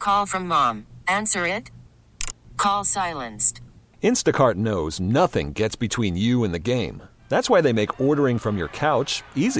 Call from mom. Answer it. Call silenced. Instacart knows nothing gets between you and the game. That's why they make ordering from your couch easy.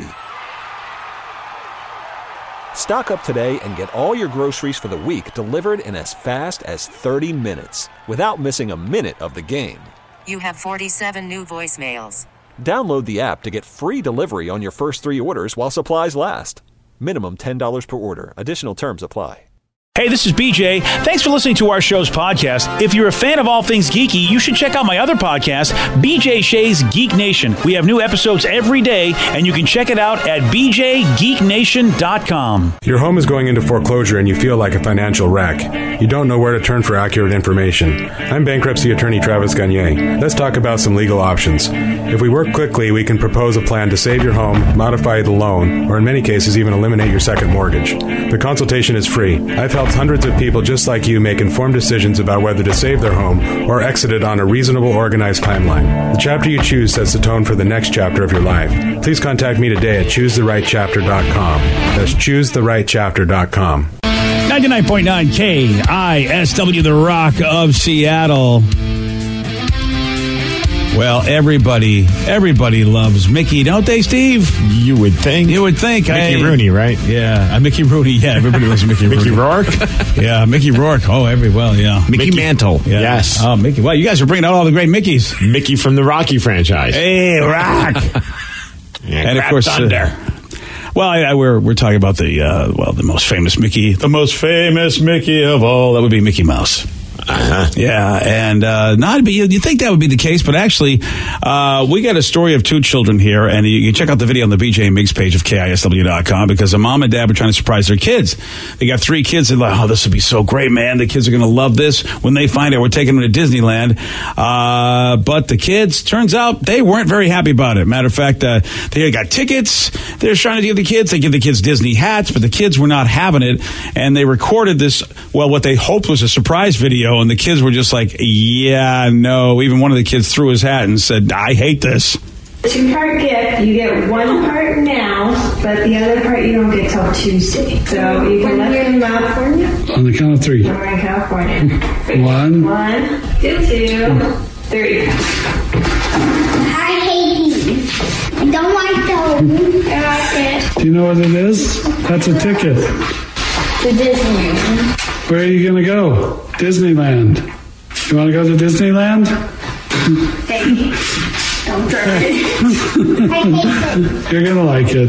Stock up today and get all your groceries for the week delivered in as fast as 30 minutes without missing a minute of the game. You have 47 new voicemails. Download the app to get free delivery on your first 3 orders while supplies last. Minimum $10 per order. Additional terms apply. Hey, this is BJ. Thanks for listening to our show's podcast. If you're a fan of all things geeky, you should check out my other podcast, BJ Shea's Geek Nation. We have new episodes every day, and you can check it out at bjgeeknation.com. Your home is going into foreclosure and you feel like a financial wreck. You don't know where to turn for accurate information. I'm bankruptcy attorney Travis Gagne. Let's talk about some legal options. If we work quickly, we can propose a plan to save your home, modify the loan, or in many cases even eliminate your second mortgage. The consultation is free. I've helped hundreds of people just like you make informed decisions about whether to save their home or exit it on a reasonable, organized timeline. The chapter you choose sets the tone for the next chapter of your life. Please contact me today at choosetherightchapter.com. That's choosetherightchapter.com. 99.9 KISW, The Rock of Seattle. Well, everybody loves Mickey, don't they, Steve? You would think. Mickey Rooney, right? Yeah, Mickey Rooney. Yeah, everybody loves Mickey Rooney. Mickey Rourke? Yeah, Mickey Rourke. Oh, yeah. Mickey Mantle. Yeah. Yes. Oh, Mickey. Wow, you guys are bringing out all the great Mickeys. Mickey from the Rocky franchise. Hey, Rock. And of course, Thunder. We're talking about the most famous Mickey of all. That would be Mickey Mouse. Uh-huh. Yeah, and you think that would be the case, but actually, we got a story of 2 children here, and you can check out the video on the BJ and Migs page of KISW.com because a mom and dad were trying to surprise their kids. They got 3 kids. They're like, oh, this would be so great, man. The kids are going to love this. When they find out we're taking them to Disneyland. But the kids, turns out, they weren't very happy about it. Matter of fact, they got tickets. They're trying to give the kids. They give the kids Disney hats, but the kids were not having it. And they recorded this, what they hoped was a surprise video. And the kids were just like, yeah, no. Even one of the kids threw his hat and said, I hate this. 2-part gift. You get 1 part now, but the other part you don't get till Tuesday. So you can let me in California. On the count of 3. We're in California. 1, 2, 3. I hate these. I don't like those. I like it. Do you know what it is? That's a ticket. To Disneyland. Where are you going to go? Disneyland. You want to go to Disneyland? Hey, don't try it. I hate it. You're going to like it.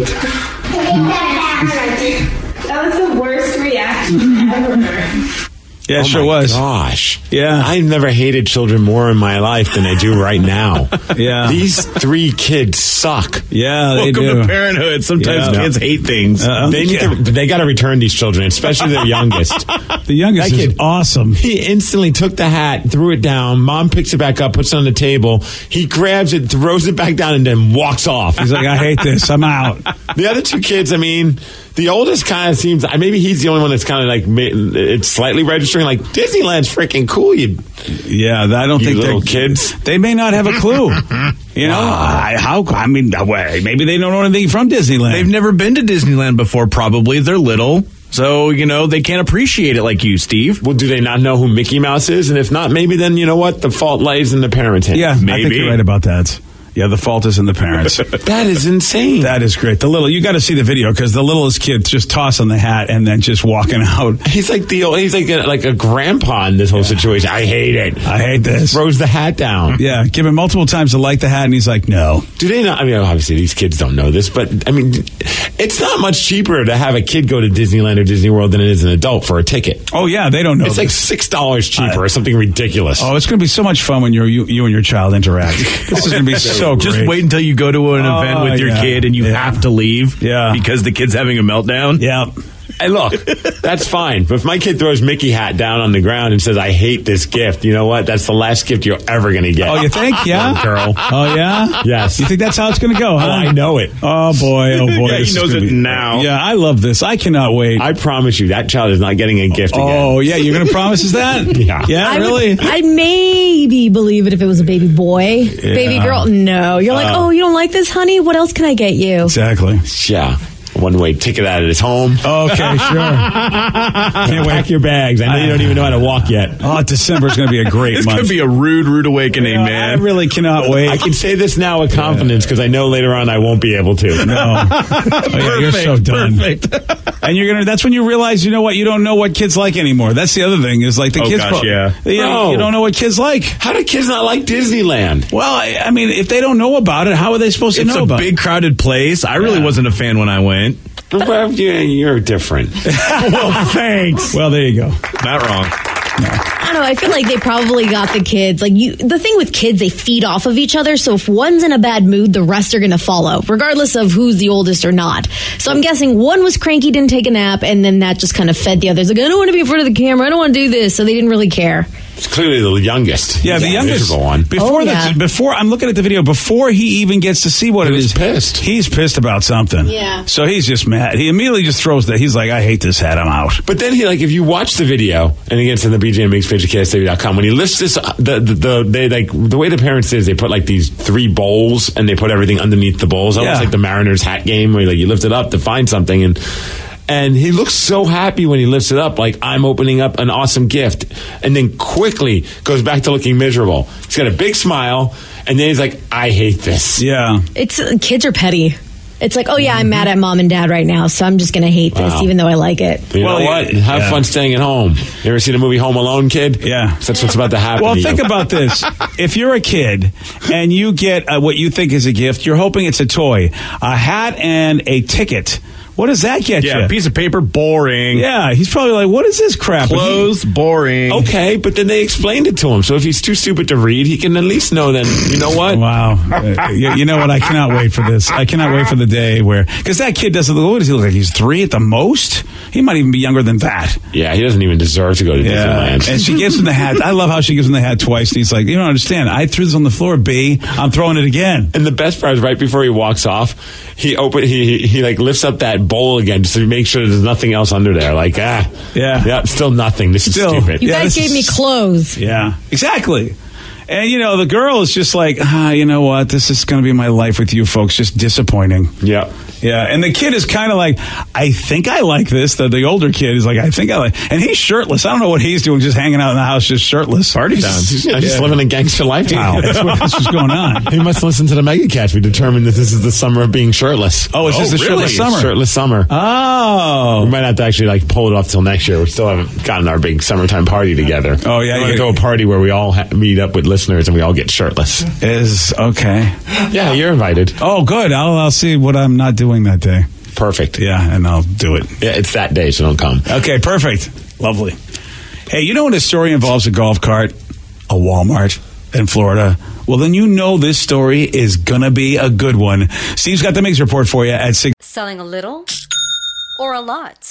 That was the worst reaction ever. Yeah, sure was. Gosh. Yeah. I've never hated children more in my life than I do right now. Yeah. These 3 kids suck. Yeah, they Welcome do. to parenthood. Sometimes kids hate things. They got to return these children, especially the youngest. The youngest is awesome. He instantly took the hat, threw it down. Mom picks it back up, puts it on the table. He grabs it, throws it back down, and then walks off. He's like, I hate this. I'm out. The other 2 kids, the oldest kind of seems, maybe he's the only one that's kind of like, it's slightly registering, like, Disneyland's freaking cool, I don't think little kids. They may not have a clue. Maybe they don't know anything from Disneyland. They've never been to Disneyland before, probably. They're little. So, they can't appreciate it like you, Steve. Well, do they not know who Mickey Mouse is? And if not, maybe then, the fault lies in the parents' hands. Yeah, maybe. I think you're right about that. Yeah, the fault is in the parents. That is insane. That is great. You got to see the video because the littlest kid just tossing the hat and then just walking out. He's like a grandpa in this whole situation. I hate it. I hate this. Throws the hat down. Yeah, give him multiple times to like the hat and he's like, no. Do they not? Obviously these kids don't know this, but it's not much cheaper to have a kid go to Disneyland or Disney World than it is an adult for a ticket. Oh yeah, they don't know. It's like $6 cheaper or something ridiculous. Oh, it's going to be so much fun when you and your child interact. This is going to be so great. Just wait until you go to an event with your kid and you have to leave because the kid's having a meltdown. Yeah. Hey, look, that's fine. But if my kid throws Mickey hat down on the ground and says, I hate this gift, you know what? That's the last gift you're ever going to get. Oh, you think? Yeah? Girl. Oh, yeah? Yes. You think that's how it's going to go, huh? Oh, I know it. Oh, boy. Oh, boy. Yeah, he knows it now. Yeah, I love this. I cannot wait. I promise you, that child is not getting a gift again. Oh, yeah. You're going to promise us that? Yeah. Yeah, really? I'd maybe believe it if it was a baby boy. Yeah. Baby girl, no. You're like, oh, you don't like this, honey? What else can I get you? Exactly. Yeah. one-way ticket out of his home. Okay, sure. Can't pack your bags. I know you don't even know how to walk yet. Oh, December is going to be a great This month. could be a rude awakening, man. I really cannot wait. I can say this now with confidence because I know later on I won't be able to. No. Oh, yeah, you're so done. Perfect. And that's when you realize, you know what, you don't know what kids like anymore. That's the other thing, is like the kids. You don't know what kids like. How do kids not like Disneyland? Well, I mean, if they don't know about it, how are they supposed to know about it? It's a big crowded place. I really wasn't a fan when I went. Well, you're different. Well, thanks. Well, there you go. Not wrong. I don't know. I feel like they probably got the kids. The thing with kids, they feed off of each other. So if one's in a bad mood, the rest are going to follow, regardless of who's the oldest or not. So I'm guessing one was cranky, didn't take a nap, and then that just kind of fed the others. Like, I don't want to be in front of the camera. I don't want to do this. So they didn't really care. It's clearly the youngest. Yeah, the youngest one. Before I'm looking at the video, before he even gets to see what it is, pissed. He's pissed about something. Yeah. So he's just mad. He immediately just throws that. He's like, I hate this hat. I'm out. But then if you watch the video, and again, it's in the BJ and Migs page at KSW.com, when he lifts this, the way the parents did is they put like these 3 bowls and they put everything underneath the bowls, almost like the Mariners hat game where you lift it up to find something and he looks so happy when he lifts it up, like I'm opening up an awesome gift, and then quickly goes back to looking miserable. He's got a big smile, and then he's like, I hate this. Yeah. Kids are petty. It's like, oh yeah, I'm mad at mom and dad right now, so I'm just going to hate this, even though I like it. You know what? Have fun staying at home. You ever seen the movie Home Alone, kid? Yeah. That's what's about to happen. Well, to think you. about this. If you're a kid and you get what you think is a gift, you're hoping it's a toy, a hat, and a ticket. What does that get you? Yeah, a piece of paper, boring. Yeah, he's probably like, what is this crap? Clothes, boring. Okay, but then they explained it to him. So if he's too stupid to read, he can at least know then, you know what? Wow. You know what? I cannot wait for this. I cannot wait for the day where, because that kid doesn't look, what does he look like? He's 3 at the most? He might even be younger than that. Yeah, he doesn't even deserve to go to Disneyland. And she gives him the hat. I love how she gives him the hat twice. And he's like, you don't understand. I threw this on the floor, B. I'm throwing it again. And the best part is right before he walks off, he lifts up that bowl again just to make sure there's nothing else under there. Like, still nothing. This is stupid. You guys gave me clothes. Yeah, exactly. And, the girl is just like, you know what? This is going to be my life with you folks. Just disappointing. Yeah. Yeah, and the kid is kind of like, I think I like this. The older kid is like, I think I like, and he's shirtless. I don't know what he's doing, just hanging out in the house, just shirtless. Party time. He's just living a gangster lifestyle. That's what's just going on. He must listen to the Mega Catch. We determined that this is the summer of being shirtless. Oh, is this the shirtless summer? Shirtless summer. Oh. We might have to actually pull it off till next year. We still haven't gotten our big summertime party together. Oh, yeah. We're going to throw a party where we all meet up with listeners and we all get shirtless. Is okay. Yeah, you're invited. Oh, good. I'll see what I'm not doing that day. Perfect. Yeah, and I'll do it. Yeah, it's that day, so don't come. Okay, perfect. Lovely. Hey, you know when a story involves a golf cart, a Walmart in Florida? Well, then you know this story is going to be a good one. Steve's got the Migs report for you at 6. Selling a little or a lot?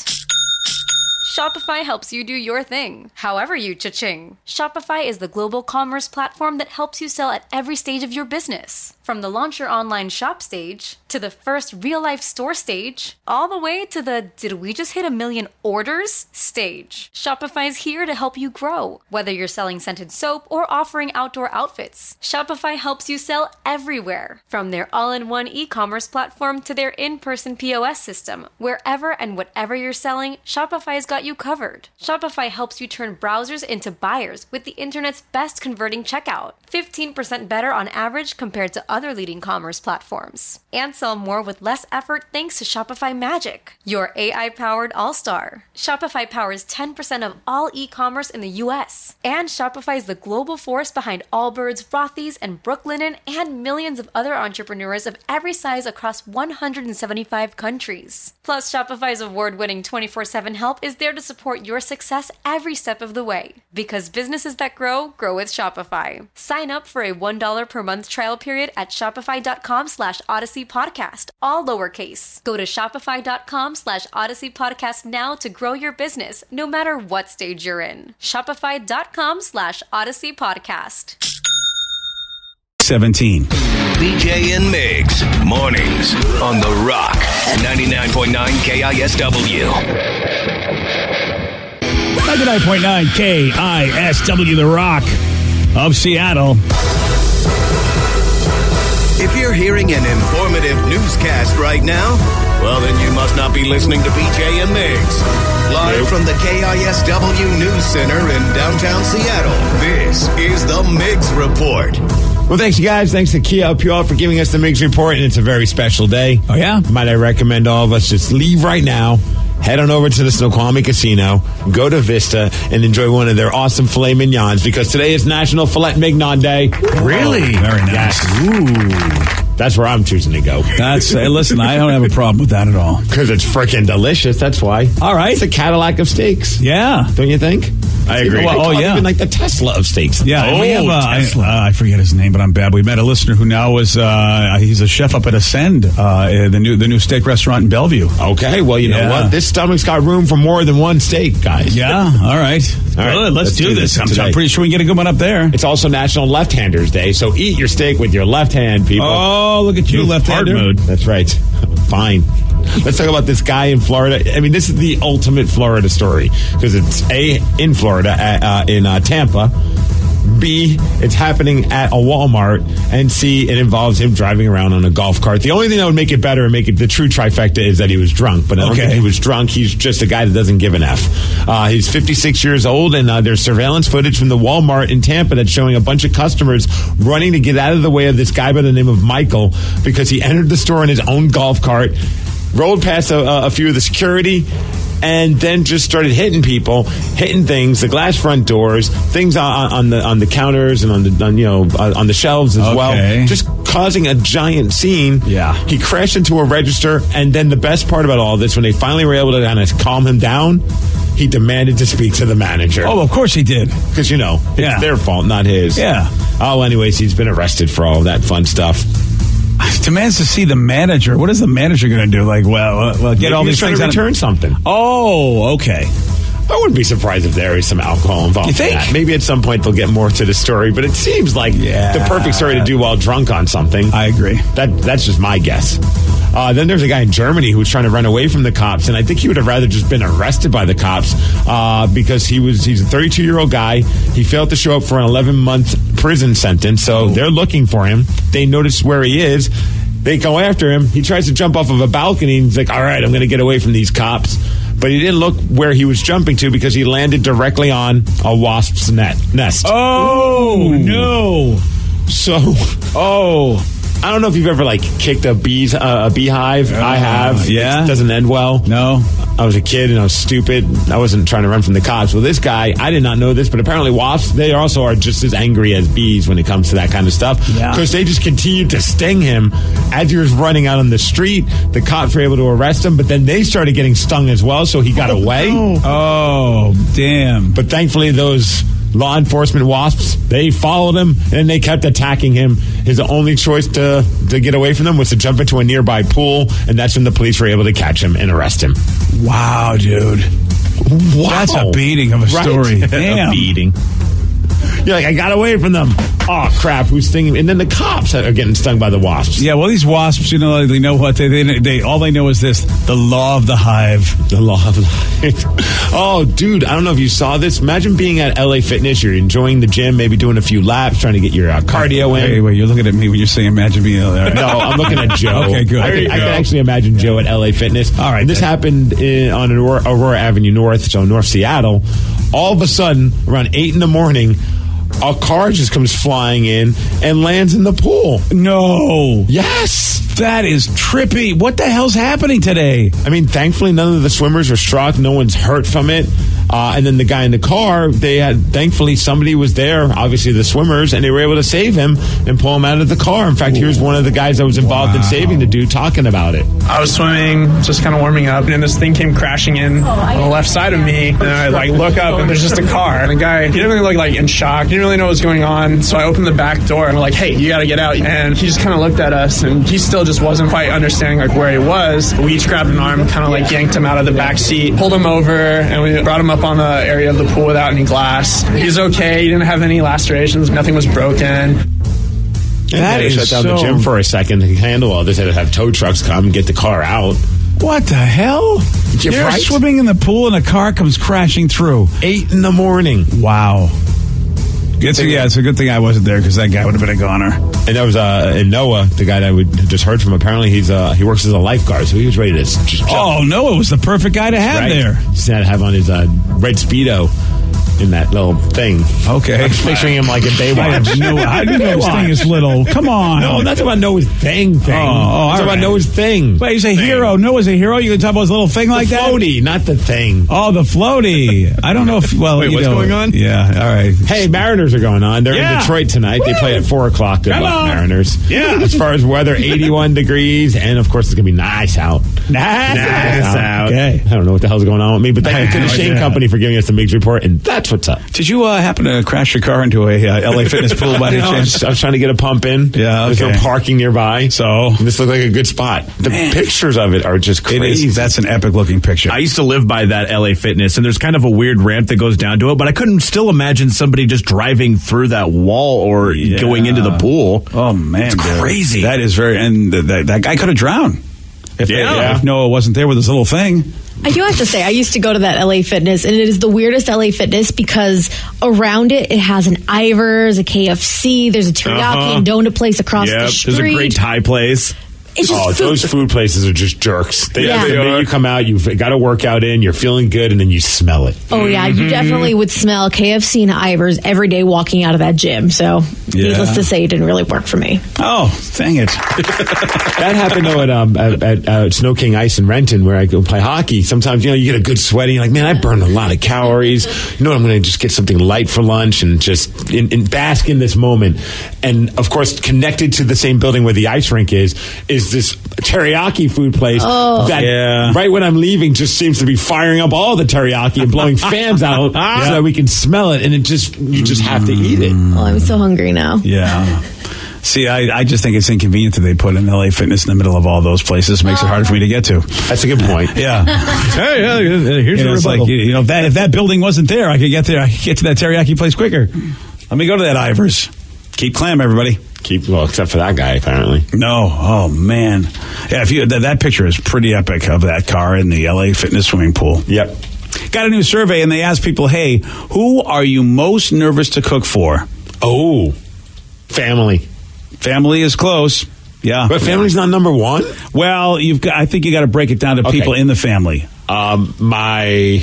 Shopify helps you do your thing, however you cha-ching. Shopify is the global commerce platform that helps you sell at every stage of your business. From the launch your online shop stage, to the first real-life store stage, all the way to the did we just hit 1 million orders stage. Shopify's here to help you grow. Whether you're selling scented soap or offering outdoor outfits, Shopify helps you sell everywhere. From their all-in-one e-commerce platform to their in-person POS system, wherever and whatever you're selling, Shopify's got you covered. Shopify helps you turn browsers into buyers with the internet's best converting checkout. 15% better on average compared to other leading commerce platforms. And sell more with less effort thanks to Shopify Magic, your AI-powered all-star. Shopify powers 10% of all e-commerce in the U.S. And Shopify is the global force behind Allbirds, Rothy's, and Brooklinen, and millions of other entrepreneurs of every size across 175 countries. Plus, Shopify's award-winning 24/7 help is there to support your success every step of the way. Because businesses that grow with Shopify. Sign up for a $1 per month trial period at shopify.com/Odyssey Podcast, all lowercase. Go to shopify.com/Odyssey Podcast now to grow your business, no matter what stage you're in. Shopify.com/Odyssey Podcast. 17. BJ and Migs, mornings on The Rock, 99.9 KISW. 99.9 KISW, The Rock of Seattle. If you're hearing an informative newscast right now, Well, then you must not be listening to BJ and Migs. Live from the KISW News Center in downtown Seattle, this is the Migs Report. Well, thanks, you guys. Thanks to Kia Pure for giving us the Migs Report, and it's a very special day. Oh, yeah? Might I recommend all of us just leave right now, head on over to the Snoqualmie Casino, go to Vista, and enjoy one of their awesome filet mignons, because today is National Filet Mignon Day. Really? Very nice. Yes. Ooh. That's where I'm choosing to go. Listen, I don't have a problem with that at all. Because it's freaking delicious, that's why. All right. It's a Cadillac of steaks. Yeah. Don't you think? I agree. Even like the Tesla of steaks. Yeah. We have, Tesla. I forget his name, but I'm bad. We met a listener who now is he's a chef up at Ascend, the new steak restaurant in Bellevue. Okay. Well, you know what? This stomach's got room for more than one steak, guys. Yeah. All right. Well, let's do this. I'm pretty sure we can get a good one up there. It's also National Left-Handers Day, so eat your steak with your left hand, people. Oh, look at you, left-hander. Hard mode. That's right. Fine. Let's talk about this guy in Florida. I mean, this is the ultimate Florida story, because it's A, in Florida, in Tampa. B, it's happening at a Walmart. And C, it involves him driving around on a golf cart. The only thing that would make it better and make it the true trifecta is that he was drunk. But I don't think he was drunk. He's just a guy that doesn't give an F. He's 56 years old, and there's surveillance footage from the Walmart in Tampa that's showing a bunch of customers running to get out of the way of this guy by the name of Michael, because he entered the store in his own golf cart, rolled past a few of the security, and then just started hitting people, hitting things, the glass front doors, things on the counters and on the shelves as well, just causing a giant scene. Yeah, he crashed into a register, and then the best part about all this, when they finally were able to kind of calm him down, he demanded to speak to the manager. Oh, of course he did, because it's their fault, not his. Yeah. Oh, anyways, he's been arrested for all of that fun stuff. Demands to see the manager. What is the manager going to do? Like, well, get all these things to return something. Oh, okay. I wouldn't be surprised if there is some alcohol involved. You think? In that. Maybe at some point they'll get more to the story, but it seems like the perfect story to do while drunk on something. I agree. That's just my guess. Then there's a guy in Germany who was trying to run away from the cops, and I think he would have rather just been arrested by the cops because he's a 32-year-old guy. He failed to show up for an 11-month prison sentence, so they're looking for him. They notice where he is. They go after him. He tries to jump off of a balcony, and he's like, all right, I'm going to get away from these cops. But he didn't look where he was jumping to, because he landed directly on a wasp's nest. Oh, no. So, I don't know if you've ever kicked a beehive. I have. Yeah. It doesn't end well. No. I was a kid and I was stupid. I wasn't trying to run from the cops. Well, this guy, I did not know this, but apparently wasps, they also are just as angry as bees when it comes to that kind of stuff. Yeah. Because they just continued to sting him as he was running out on the street. The cops were able to arrest him, but then they started getting stung as well, so he got away. No. Oh, damn. But thankfully, those law enforcement wasps, they followed him and they kept attacking him. His only choice to get away from them was to jump into a nearby pool, and that's when the police were able to catch him and arrest him. Wow, dude. Wow. That's a beating of a story. Damn. A beating. You're like, I got away from them. Oh, crap, who's stinging? And then the cops are getting stung by the wasps. Yeah, well, these wasps, they know what they all they know is this: the law of the hive. The law of the hive. Oh, dude, I don't know if you saw this. Imagine being at LA Fitness. You're enjoying the gym, maybe doing a few laps, trying to get your cardio in. Wait, you're looking at me when you're saying imagine being there. No, I'm looking at Joe. Okay, good. I can actually imagine Joe at LA Fitness. All right. And this happened on Aurora Avenue North, so North Seattle. All of a sudden, around 8 in the morning, a car just comes flying in and lands in the pool. No. Yes. That is trippy. What the hell's happening today? I mean, thankfully, none of the swimmers are struck. No one's hurt from it. And then the guy in the car, thankfully, somebody was there, obviously the swimmers, and they were able to save him and pull him out of the car. In fact, here's one of the guys that was involved in saving the dude talking about it. I was swimming, just kind of warming up, and this thing came crashing in on the left side of me. And I look up, and there's just a car. And the guy, he didn't really look in shock. He didn't really know what was going on. So I opened the back door, and I'm like, hey, you got to get out. And he just kind of looked at us, and he still just wasn't quite understanding where he was. We each grabbed an arm, kind of yanked him out of the back seat, pulled him over, and we brought him up on the area of the pool without any glass. He's okay. He didn't have any lacerations. Nothing was broken. That is shut down the gym for a second to handle all this. Had to have tow trucks come and get the car out. What the hell? You're swimming in the pool and a car comes crashing through. 8 in the morning. Wow. It's a good thing I wasn't there because that guy would have been a goner. And that was and Noah, the guy that we just heard from. Apparently, he works as a lifeguard, so he was ready to just jump. Oh, Noah was the perfect guy to have there. Just had to have on his red Speedo in that little thing. Okay. I'm just picturing him like a Baywatch. I didn't know his thing is little. Come on. No, that's about Noah's thing. Oh, that's about Noah's thing. Wait, he's a hero. Noah's a hero? You can talk about his little thing like that? The floaty, not the thing. Oh, the floaty. I don't know if, Wait, what's going on? Yeah, all right. Hey, Mariners are going on. They're in Detroit tonight. Woo! They play at 4 o'clock. Good luck, Mariners. Yeah. As far as weather, 81 degrees, and of course, it's going to be nice out. Nice out. Okay. I don't know what the hell's going on with me, but thank you to the Shane Company for giving us the Migs Report, and that's what's up. Did you happen to crash your car into a LA Fitness pool by any chance? I was trying to get a pump in. Yeah, There's no parking nearby. So this looked like a good spot. The pictures of it are just crazy. That's an epic looking picture. I used to live by that LA Fitness, and there's kind of a weird ramp that goes down to it, but I couldn't still imagine somebody just driving through that wall or going into the pool. Oh, man. It's crazy. That is and that guy could have drowned if Noah wasn't there with his little thing. I do have to say, I used to go to that LA Fitness, and it is the weirdest LA Fitness because around it has an Ivers, a KFC, there's a teriyaki and donut place across the street. There's a great Thai place. It's just those food places are just jerks. The minute you come out, you've got a workout in, you're feeling good, and then you smell it. Oh, yeah. You definitely would smell KFC and Ivers every day walking out of that gym. So, needless to say, it didn't really work for me. Oh, dang it. That happened, though, at Snow King Ice in Renton, where I go play hockey. Sometimes, you get a good sweat, and you're like, man, I burned a lot of calories. You know what? I'm going to just get something light for lunch and just bask in this moment. And, of course, connected to the same building where the ice rink is this teriyaki food place that right when I'm leaving just seems to be firing up all the teriyaki and blowing fans out so that we can smell it, and you just have to eat it. Oh, I'm so hungry now. Yeah. See, I just think it's inconvenient that they put an LA Fitness in the middle of all those places. Makes it harder for me to get to. That's a good point. Yeah. Here's the rebuttal. If that building wasn't there, I could get there. I could get to that teriyaki place quicker. Let me go to that Ivers. Keep clam, everybody. Except for that guy, apparently. No. Oh, man. Yeah, that picture is pretty epic of that car in the LA Fitness swimming pool. Yep. Got a new survey, and they asked people, hey, who are you most nervous to cook for? Oh, family. Family is close. Yeah. But family's not number one? Well, I think you got to break it down to people in the family. My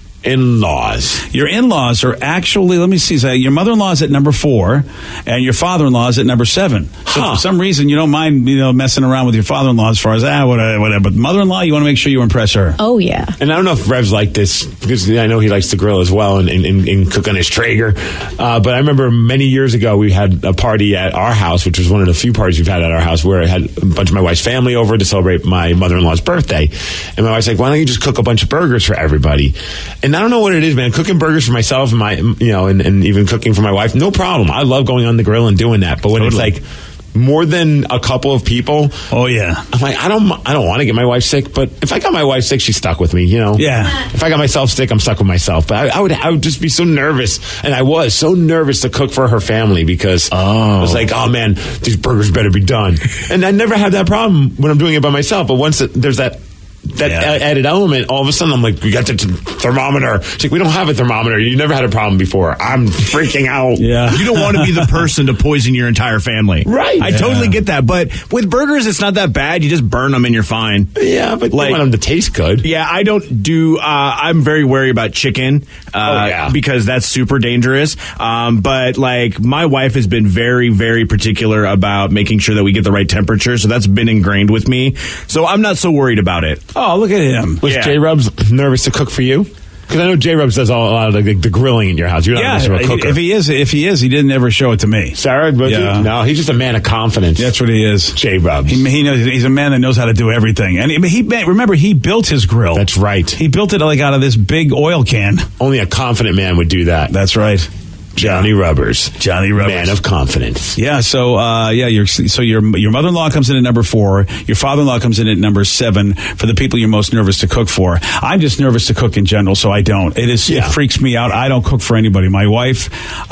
in-laws. Your in-laws are actually, let me see, your mother-in-law is at number 4, and your father-in-law is at number 7. So for some reason, you don't mind, messing around with your father-in-law as far as, whatever. But mother-in-law, you want to make sure you impress her. Oh, yeah. And I don't know if Rev's like this, because I know he likes to grill as well and cook on his Traeger. But I remember many years ago, we had a party at our house, which was one of the few parties we've had at our house, where I had a bunch of my wife's family over to celebrate my mother-in-law's birthday. And my wife's like, why don't you just cook a bunch of burgers for everybody? And I don't know what it is, man. Cooking burgers for myself and and even cooking for my wife, no problem. I love going on the grill and doing that. But when it's like more than a couple of people, oh yeah, I'm like, I don't want to get my wife sick. But if I got my wife sick, she's stuck with me. Yeah. If I got myself sick, I'm stuck with myself. But I would just be so nervous, and I was so nervous to cook for her family because I was like, oh man, these burgers better be done. And I never had that problem when I'm doing it by myself. But once there's that added element, all of a sudden I'm like, we got the thermometer. She's like, we don't have a thermometer. You never had a problem before. I'm freaking out. Yeah. You don't want to be the person to poison your entire family. Right. I totally get that. But with burgers, it's not that bad. You just burn them and you're fine. Yeah, but you want them to taste good. Yeah, I don't do, I'm very wary about chicken because that's super dangerous. But my wife has been very, very particular about making sure that we get the right temperature. So that's been ingrained with me. So I'm not so worried about it. Oh, look at him. Was J-Rubs nervous to cook for you? Because I know J-Rubs does a lot of the grilling in your house. You're not a cooker. If he is, he didn't ever show it to me. Sarah, no, he's just a man of confidence. That's what he is. J-Rubs. He knows, he's a man that knows how to do everything. And remember, he built his grill. That's right. He built it out of this big oil can. Only a confident man would do that. That's right. Johnny Rubbers. Man of confidence. Yeah, so your mother-in-law comes in at number 4, your father-in-law comes in at number 7 for the people you're most nervous to cook for. I'm just nervous to cook in general, so I don't. It freaks me out. I don't cook for anybody. My wife,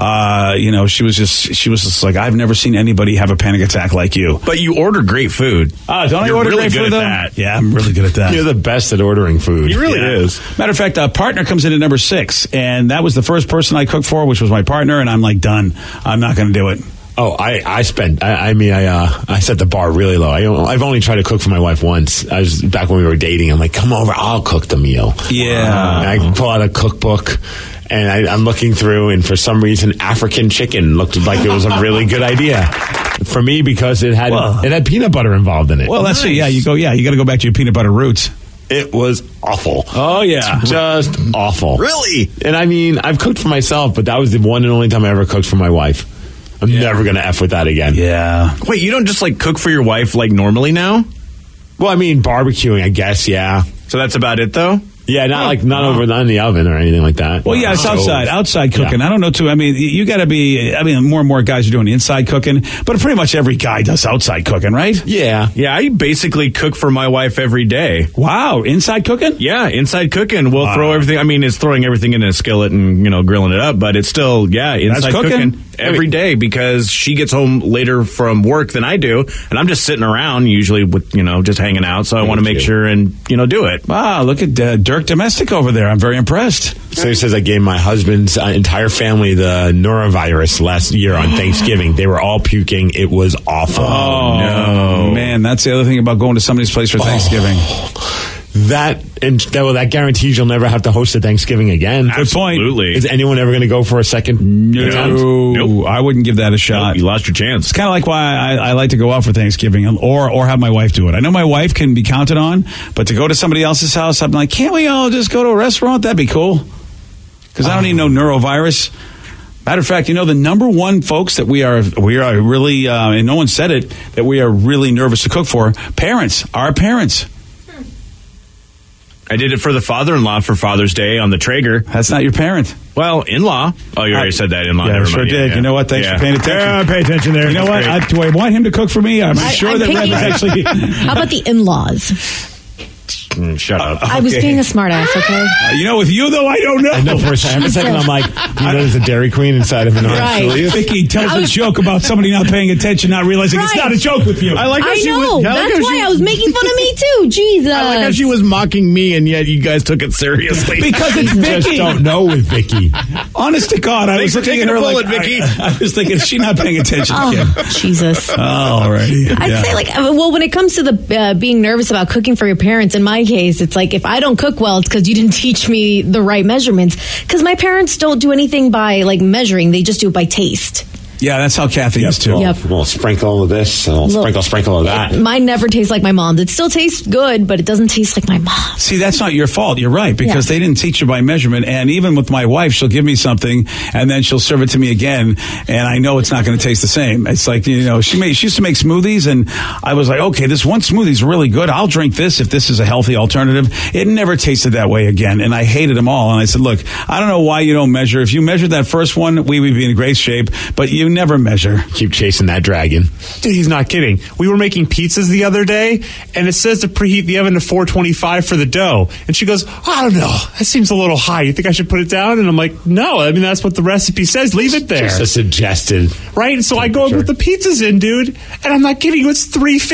she was just like, I've never seen anybody have a panic attack like you. But you order great food. Don't I order really great food though? That. Yeah, I'm really good at that. You're the best at ordering food. He really is. Matter of fact, a partner comes in at number 6, and that was the first person I cooked for, which was my partner, and I'm like, done. I'm not going to do it. Oh, I set the bar really low. I've only tried to cook for my wife once. I was back when we were dating. I'm like, come over, I'll cook the meal. Yeah. I pull out a cookbook, and I'm looking through, and for some reason, African chicken looked like it was a really good idea for me because it had peanut butter involved in it. Well, that's it. Yeah, you got to go back to your peanut butter roots. It was awful. Oh, yeah. Just awful. Really? And I mean, I've cooked for myself, but that was the one and only time I ever cooked for my wife. I'm never going to F with that again. Yeah. Wait, you don't just like cook for your wife like normally now? Well, I mean, barbecuing, I guess, yeah. So that's about it, though? Yeah, not in the oven or anything like that. Well, yeah, it's outside cooking. Yeah. I don't know, too. I mean, you got to be, more and more guys are doing inside cooking, but pretty much every guy does outside cooking, right? Yeah. Yeah, I basically cook for my wife every day. Wow, inside cooking? Yeah, inside cooking. We'll throw everything, it's throwing everything in a skillet and, grilling it up, but it's still, inside cooking every day because she gets home later from work than I do, and I'm just sitting around usually with, just hanging out, so I want to make sure and, do it. Wow, look at Dirk Domestic over there. I'm very impressed. So he says I gave my husband's entire family the norovirus last year on Thanksgiving. They were all puking. It was awful. Oh, no. Man, that's the other thing about going to somebody's place for Thanksgiving. That guarantees you'll never have to host a Thanksgiving again. Good point. Absolutely. Is anyone ever going to go for a second attempt? Nope. I wouldn't give that a shot. Nope, you lost your chance. It's kind of like why I like to go out for Thanksgiving or have my wife do it. I know my wife can be counted on, but to go to somebody else's house, I'm like, can't we all just go to a restaurant? That'd be cool. Because I don't need no neurovirus. Matter of fact, the number one folks that we are really, and no one said it, that we are really nervous to cook for, our parents. I did it for the father-in-law for Father's Day on the Traeger. That's not your parent. Well, in-law. Oh, you already said that, in-law. Yeah, I sure did. Yeah. You know what? Thanks for paying attention. Yeah, pay attention there. You know what? Do I want him to cook for me? I'm sure that Red actually... How about the in-laws? Shut up. I was being a smartass, okay? With you, though, I don't know. I know for a second, I'm like, there's a Dairy Queen inside of an orange. Right. Vicky tells a joke about somebody not paying attention, not realizing it's not a joke with you. I know. That's why I was making fun of me, too. Jesus. I like how she was mocking me, and yet you guys took it seriously. Because it's Vicky. Just don't know with Vicky. Honest to God, I was looking at her like, Vicky. I was thinking, is she not paying attention? Jesus. All righty. I'd say, when it comes to the being nervous about cooking for your parents, in my case, it's like, if I don't cook well, it's because you didn't teach me the right measurements. Because my parents don't do anything by measuring; they just do it by taste. Yeah, that's how Kathy is too. Yep. We'll sprinkle of this, and we'll sprinkle of that. Mine never tastes like my mom's. It still tastes good, but it doesn't taste like my mom. See, that's not your fault. You're right, because they didn't teach you by measurement. And even with my wife, she'll give me something, and then she'll serve it to me again, and I know it's not going to taste the same. It's like, she used to make smoothies, and I was like, okay, this one smoothie's really good. I'll drink this if this is a healthy alternative. It never tasted that way again, and I hated them all. And I said, look, I don't know why you don't measure. If you measured that first one, we would be in great shape, but you never measure. Keep chasing that dragon. Dude, he's not kidding. We were making pizzas the other day, and it says to preheat the oven to 425 for the dough. And she goes, I don't know. That seems a little high. You think I should put it down? And I'm like, no. That's what the recipe says. Leave it there. Just a suggested. Right? And so I go and put the pizzas in, dude, and I'm not kidding you. It's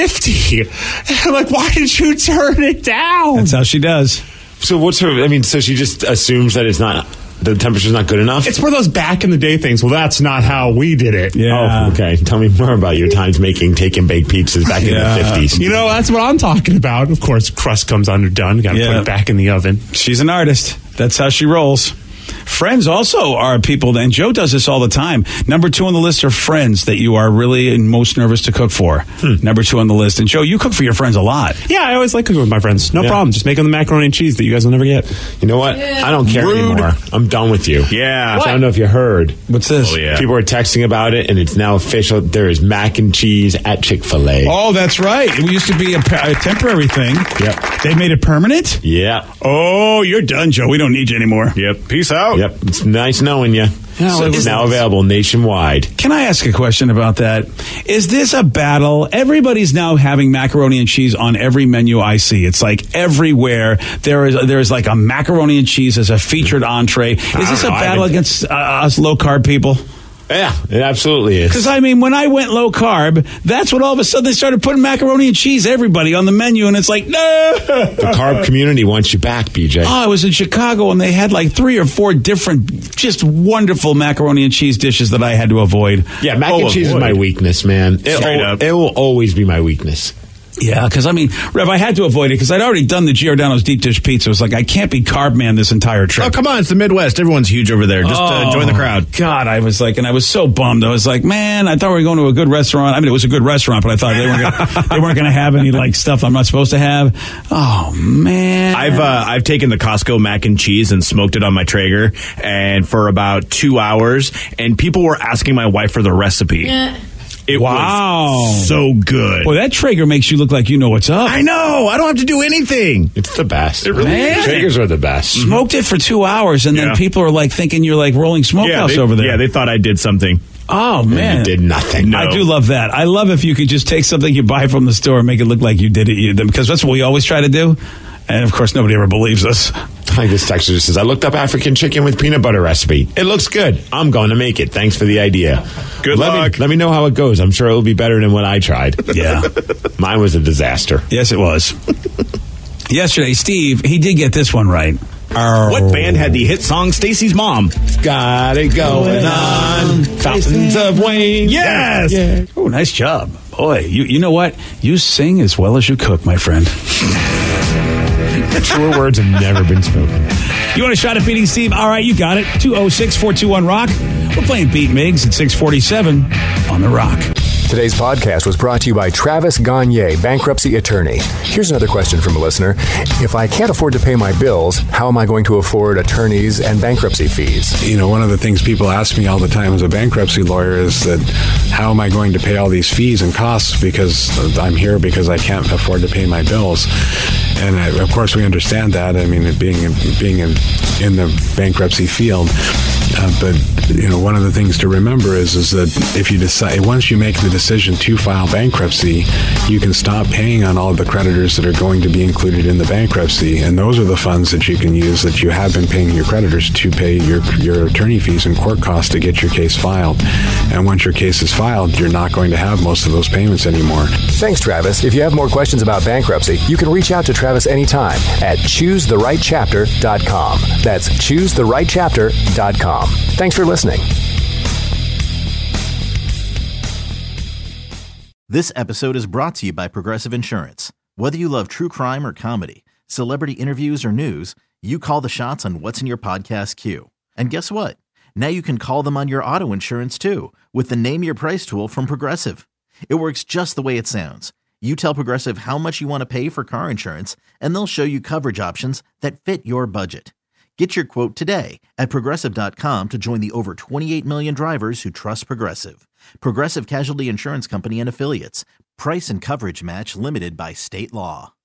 350. I'm like, why did you turn it down? That's how she does. So what's her... so she just assumes that it's not... The temperature's not good enough? It's one of those back in the day things. Well, that's not how we did it. Yeah. Oh, okay. Tell me more about your times making take and bake pizzas back in the 50s. That's what I'm talking about. Of course, crust comes underdone. Got to put it back in the oven. She's an artist. That's how she rolls. Friends also are people, and Joe does this all the time. Number 2 on the list are friends that you are really most nervous to cook for. Number 2 on the list. And Joe, you cook for your friends a lot. Yeah, I always like cooking with my friends. No problem. Just make them the macaroni and cheese that you guys will never get. You know what? I don't care anymore. I'm done with you. Yeah. I don't know if you heard. What's this? Oh, yeah. People are texting about it, and it's now official. There is mac and cheese at Chick-fil-A. Oh, that's right. It used to be a temporary thing. Yep. They made it permanent? Yeah. Oh, you're done, Joe. We don't need you anymore. Yep. Peace out. Yep. It's nice knowing you. So it's now available nationwide. Can I ask a question about that? Is this a battle? Everybody's now having macaroni and cheese on every menu I see. It's like everywhere there is like a macaroni and cheese as a featured entree. Is this a battle against us low carb people? Yeah, it absolutely is. Because, I mean, when I went low carb, that's when all of a sudden they started putting macaroni and cheese, everybody, on the menu, and it's like, no! The carb community wants you back, BJ. Oh, I was in Chicago, and they had like 3 or 4 different, just wonderful macaroni and cheese dishes that I had to avoid. Yeah, mac and cheese is my weakness, man. It will always be my weakness. Yeah, because, I mean, Rev, I had to avoid it because I'd already done the Giordano's deep dish pizza. It was like, I can't be carb man this entire trip. Oh, come on. It's the Midwest. Everyone's huge over there. Just join the crowd. God, I was like, and I was so bummed. I was like, man, I thought we were going to a good restaurant. I mean, it was a good restaurant, but I thought they weren't going to have any, like, stuff I'm not supposed to have. Oh, man. I've taken the Costco mac and cheese and smoked it on my Traeger and for about 2 hours, and people were asking my wife for the recipe. Yeah. It was so good. Boy, that Traeger makes you look like you know what's up. I know. I don't have to do anything. It's the best. It really is. Traegers are the best. Smoked it for 2 hours, and then people are like thinking you're like Rolling Smokehouse over there. Yeah, they thought I did something. Oh, man. You did nothing. No. I do love that. I love if you could just take something you buy from the store and make it look like you did it, because that's what we always try to do. And, of course, nobody ever believes us. Like this texter just says, I looked up African chicken with peanut butter recipe. It looks good. I'm going to make it. Thanks for the idea. Good luck. Let me know how it goes. I'm sure it will be better than what I tried. Yeah. Mine was a disaster. Yes, it was. Yesterday, Steve, he did get this one right. What band had the hit song Stacy's Mom? Got it going on. Fountains of Wayne. Yes. Yeah. Oh, nice job. Boy, you know what? You sing as well as you cook, my friend. Truer words have never been spoken. You want a shot at beating Steve? All right, you got it. 206-421-ROCK. We're playing Beat Migs at 647 on The Rock. Today's podcast was brought to you by Travis Gagne, bankruptcy attorney. Here's another question from a listener. If I can't afford to pay my bills, how am I going to afford attorneys and bankruptcy fees? You know, one of the things people ask me all the time as a bankruptcy lawyer is that how am I going to pay all these fees and costs because I'm here because I can't afford to pay my bills? And of course, we understand that. I mean, being in the bankruptcy field. But, you know, one of the things to remember is that if you decide, once you make the decision to file bankruptcy, you can stop paying on all of the creditors that are going to be included in the bankruptcy. And those are the funds that you can use that you have been paying your creditors to pay your attorney fees and court costs to get your case filed. And once your case is filed, you're not going to have most of those payments anymore. Thanks, Travis. If you have more questions about bankruptcy, you can reach out to Travis anytime at ChooseTheRightChapter.com. That's ChooseTheRightChapter.com. Thanks for listening. This episode is brought to you by Progressive Insurance. Whether you love true crime or comedy, celebrity interviews or news, you call the shots on what's in your podcast queue. And guess what? Now you can call them on your auto insurance too with the Name Your Price tool from Progressive. It works just the way it sounds. You tell Progressive how much you want to pay for car insurance, and they'll show you coverage options that fit your budget. Get your quote today at Progressive.com to join the over 28 million drivers who trust Progressive. Progressive Casualty Insurance Company and Affiliates. Price and coverage match limited by state law.